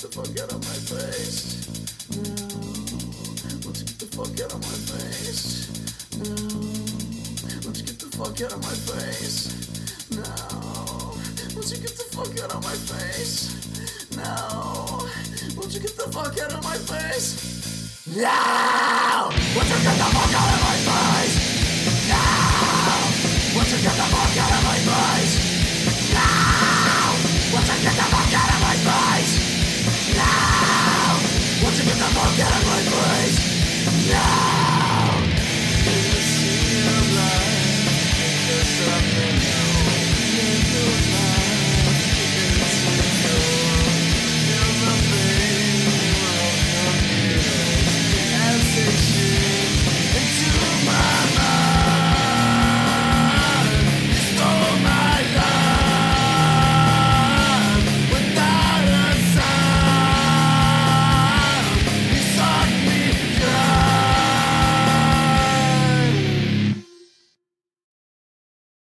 the fuck out of my face? No. Won't you get the fuck out of my face? No. Won't you get the fuck out of my face? No. Won't you get the fuck out of my face? No. Won't you get the fuck out of my face? No! Won't you get the fuck out of my face? No! Won't you get the fuck out of my face?